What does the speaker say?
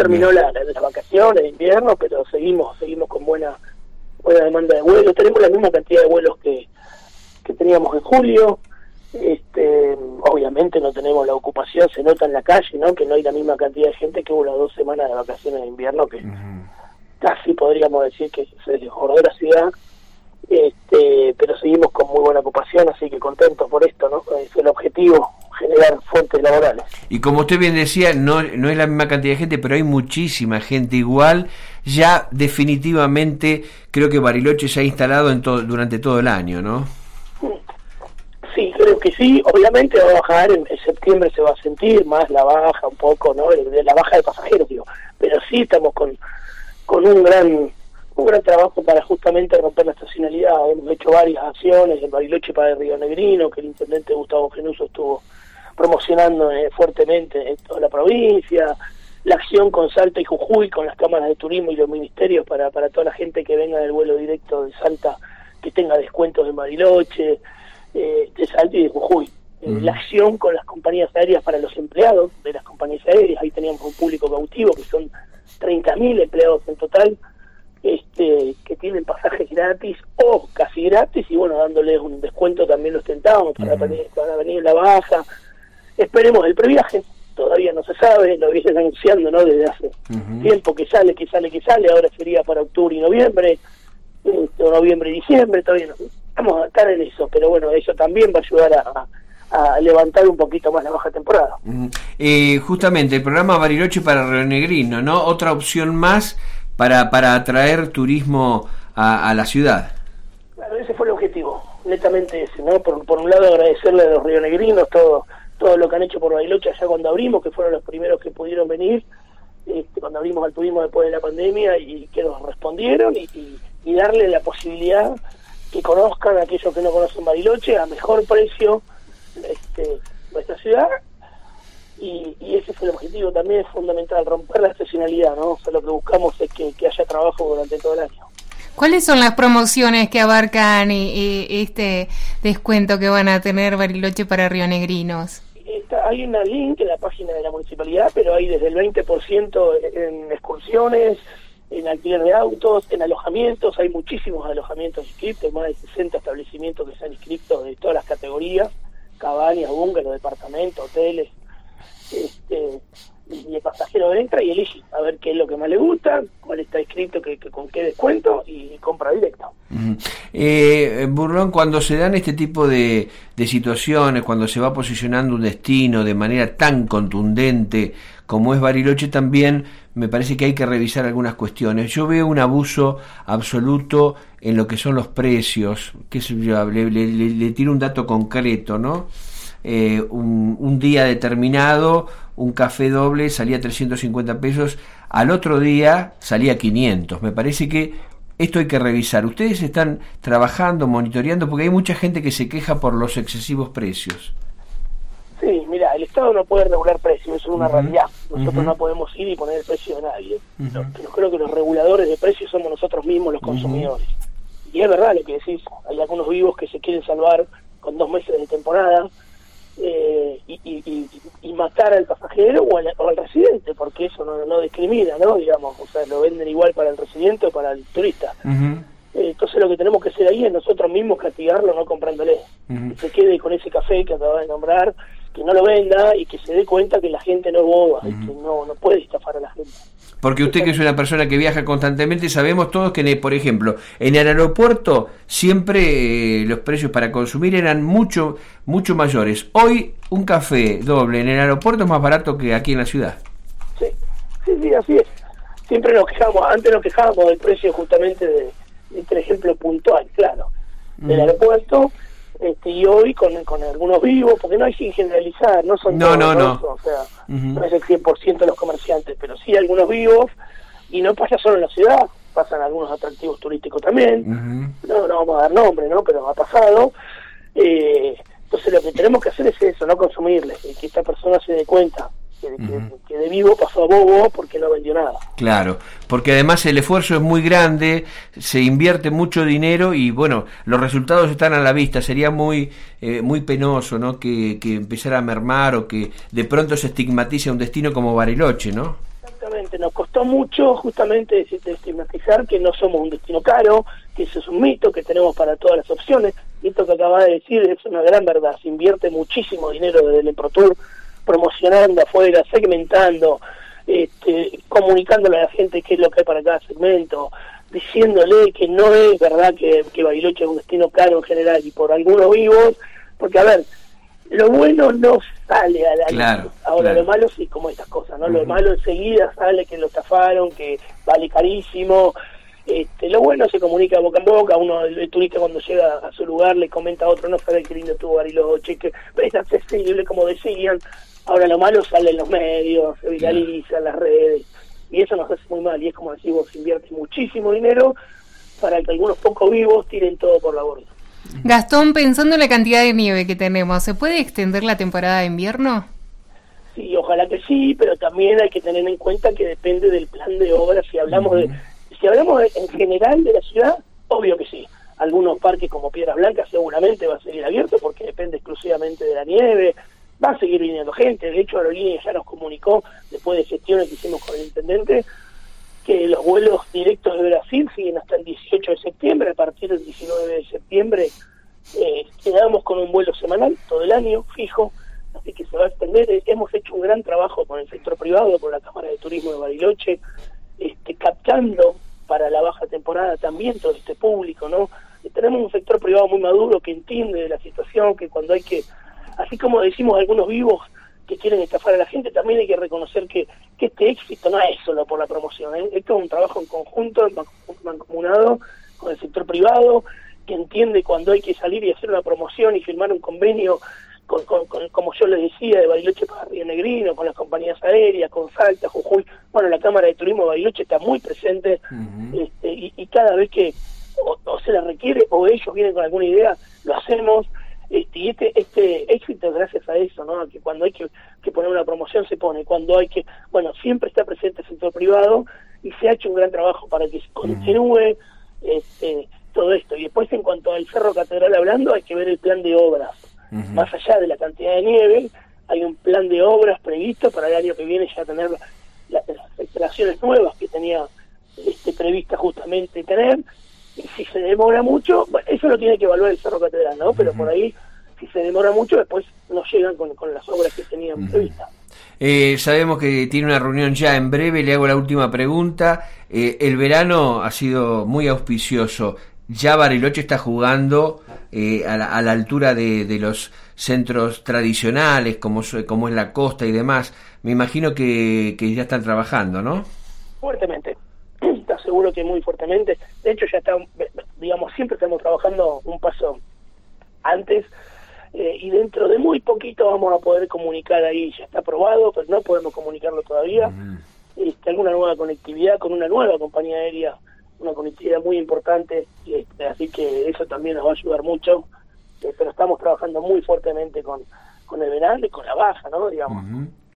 terminó las vacaciones de invierno, pero seguimos con buena demanda de vuelos. Tenemos la misma cantidad de vuelos que teníamos en julio. Obviamente no tenemos la ocupación, se nota en la calle, ¿no? Que no hay la misma cantidad de gente que hubo las 2 semanas de vacaciones de invierno, que casi podríamos decir que se desbordó la ciudad. Pero seguimos con muy buena ocupación, así que contentos por esto, ¿no? Es el objetivo, generar fuentes laborales. Y como usted bien decía, no es la misma cantidad de gente, pero hay muchísima gente igual. Ya definitivamente creo que Bariloche se ha instalado durante todo el año, ¿no? Sí, creo que sí. Obviamente va a bajar, en septiembre se va a sentir más la baja un poco, ¿no? La baja de pasajeros, digo. Pero sí estamos con un gran trabajo para justamente romper la estacionalidad. Hemos hecho varias acciones en Bariloche para el Río Negrino, que el intendente Gustavo Genuso estuvo promocionando fuertemente en toda la provincia. La acción con Salta y Jujuy, con las cámaras de turismo y los ministerios para toda la gente que venga del vuelo directo de Salta, que tenga descuentos en Bariloche, de Salta y de Jujuy. La acción con las compañías aéreas para los empleados de las compañías aéreas. Ahí teníamos un público cautivo, que son 30.000 empleados en total, que tienen pasajes gratis o casi gratis, y bueno, dándoles un descuento también lo ostentábamos para venir la baja. Esperemos el previaje, todavía no se sabe, lo vienen anunciando, ¿no? Desde hace tiempo, que sale, ahora sería para octubre y noviembre, o noviembre y diciembre, todavía no. Vamos a estar en eso, pero bueno, eso también va a ayudar a levantar un poquito más la baja temporada. Justamente, el programa Bariloche para Río Negrino, ¿no? Otra opción más para atraer turismo a la ciudad. Claro, ese fue el objetivo, netamente ese, ¿no? Por un lado agradecerle a los rionegrinos todo lo que han hecho por Bariloche allá cuando abrimos, que fueron los primeros que pudieron venir, cuando abrimos al turismo después de la pandemia, y que nos respondieron, y darle la posibilidad que conozcan a aquellos que no conocen Bariloche a mejor precio nuestra ciudad. Y ese fue el objetivo también, es fundamental, romper la estacionalidad, ¿no? O sea, lo que buscamos es que haya trabajo durante todo el año. ¿Cuáles son las promociones que abarcan este descuento que van a tener Bariloche para rionegrinos? Hay una link en la página de la municipalidad, pero hay desde el 20% en excursiones, en alquiler de autos, en alojamientos. Hay muchísimos alojamientos inscritos, más de 60 establecimientos que se han inscrito de todas las categorías: cabañas, búnkeres, departamentos, hoteles. Y el pasajero entra y elige a ver qué es lo que más le gusta, cuál está escrito, que con qué descuento, y compra directa. Burlón, cuando se dan este tipo de situaciones, cuando se va posicionando un destino de manera tan contundente como es Bariloche, también me parece que hay que revisar algunas cuestiones. Yo veo un abuso absoluto en lo que son los precios, que le tiro un dato concreto, ¿no? Un día determinado un café doble salía 350 pesos, al otro día salía 500. Me parece que esto hay que revisar. Ustedes están trabajando, monitoreando, porque hay mucha gente que se queja por los excesivos precios. Sí, mira, el Estado no puede regular precios, eso es una realidad. Nosotros no podemos ir y poner el precio de nadie. Yo creo que los reguladores de precios somos nosotros mismos, los consumidores. Y es verdad lo que decís, hay algunos vivos que se quieren salvar con 2 meses de temporada, y matar al pasajero o al residente, porque eso no discrimina, ¿no? Digamos, o sea, lo venden igual para el residente o para el turista. Entonces lo que tenemos que hacer ahí es nosotros mismos castigarlo no comprándole. Que se quede con ese café que acabas de nombrar, que no lo venda, y que se dé cuenta que la gente no es boba, y que no puede estafar a la gente. Porque usted, que es una persona que viaja constantemente, sabemos todos que, por ejemplo, en el aeropuerto siempre los precios para consumir eran mucho mayores. Hoy un café doble en el aeropuerto es más barato que aquí en la ciudad. Sí, así es. Siempre antes nos quejábamos del precio justamente de este ejemplo puntual, claro, del aeropuerto, y hoy con algunos vivos, porque no hay sin generalizar, no son todos, o sea, no es el 100% de los comerciantes, pero sí algunos vivos, y no pasa solo en la ciudad, pasan algunos atractivos turísticos también, no vamos a dar nombre, ¿no? Pero ha pasado. Entonces lo que tenemos que hacer es eso, no consumirle, que esta persona se dé cuenta que de vivo pasó a bobo porque no vendió nada. Claro, porque además el esfuerzo es muy grande, se invierte mucho dinero y bueno, los resultados están a la vista. Sería muy penoso, ¿no? Que empezara a mermar, o que de pronto se estigmatice un destino como Bariloche, ¿no? Exactamente, nos costó mucho justamente estigmatizar que no somos un destino caro, que eso es un mito, que tenemos para todas las opciones, y esto que acabas de decir es una gran verdad. Se invierte muchísimo dinero desde el ProTour, promocionando afuera, segmentando, comunicándole a la gente qué es lo que hay para cada segmento, diciéndole que no es verdad que Bariloche es un destino caro en general, y por algunos vivos, porque a ver, lo bueno no sale a la luz. Ahora lo malo sí, como estas cosas, ¿no? Lo malo enseguida sale que lo estafaron, que vale carísimo. Lo bueno se comunica boca en boca. Uno, el turista, cuando llega a su lugar le comenta a otro, no sabe qué lindo estuvo Bariloche, que es accesible, como decían. Ahora lo malo sale en los medios, se viraliza en las redes, y eso nos hace muy mal. Y es como decís vos, invierte muchísimo dinero para que algunos pocos vivos tiren todo por la borda. Gastón, pensando en la cantidad de nieve que tenemos, ¿se puede extender la temporada de invierno? Sí, ojalá que sí, pero también hay que tener en cuenta que depende del plan de obras. Si hablamos en general de la ciudad, obvio que sí. Algunos parques como Piedras Blancas seguramente va a seguir abierto porque depende exclusivamente de la nieve. Va a seguir viniendo gente. De hecho, Aerolíneas ya nos comunicó, después de gestiones que hicimos con el intendente, que los vuelos directos de Brasil siguen hasta el 18 de septiembre. A partir del 19 de septiembre quedamos con un vuelo semanal todo el año, fijo, así que se va a extender. Hemos hecho un gran trabajo con el sector privado, con la Cámara de Turismo de Bariloche, captando para la baja temporada también todo este público, ¿no? Tenemos un sector privado muy maduro que entiende de la situación, que cuando hay que, así como decimos algunos vivos que quieren estafar a la gente, también hay que reconocer que este éxito no es solo por la promoción, ¿eh? Esto es un trabajo en conjunto, mancomunado con el sector privado, que entiende cuando hay que salir y hacer una promoción y firmar un convenio con como yo les decía, de Bariloche para Río Negrino, con las compañías aéreas, con Salta, Jujuy. Bueno, la Cámara de Turismo de Bariloche está muy presente, y cada vez que o se la requiere o ellos vienen con alguna idea, lo hacemos. Y este éxito gracias a eso, ¿no? A que cuando hay que poner una promoción se pone, cuando hay que, bueno, siempre está presente el sector privado y se ha hecho un gran trabajo para que continúe todo esto. Y después, en cuanto al Cerro Catedral hablando, hay que ver el plan de obras. Más allá de la cantidad de nieve, hay un plan de obras previsto para el año que viene ya tener las instalaciones nuevas que tenía prevista justamente tener. Y si se demora mucho, bueno, eso lo tiene que evaluar el Cerro Catedral, ¿no? Pero por ahí, si se demora mucho, después no llegan con las obras que tenían previstas. Sabemos que tiene una reunión ya en breve, le hago la última pregunta. El verano ha sido muy auspicioso. Ya Bariloche está jugando a la altura de los centros tradicionales, como es la costa y demás. Me imagino que ya están trabajando, ¿no? Fuertemente. Te aseguro que muy fuertemente. De hecho, ya está, digamos, siempre estamos trabajando un paso antes, y dentro de muy poquito vamos a poder comunicar ahí. Ya está aprobado, pero no podemos comunicarlo todavía. Alguna nueva conectividad con una nueva compañía aérea, una conectividad muy importante, así que eso también nos va a ayudar mucho. Pero estamos trabajando muy fuertemente con el verano y con la baja, ¿no? Digamos.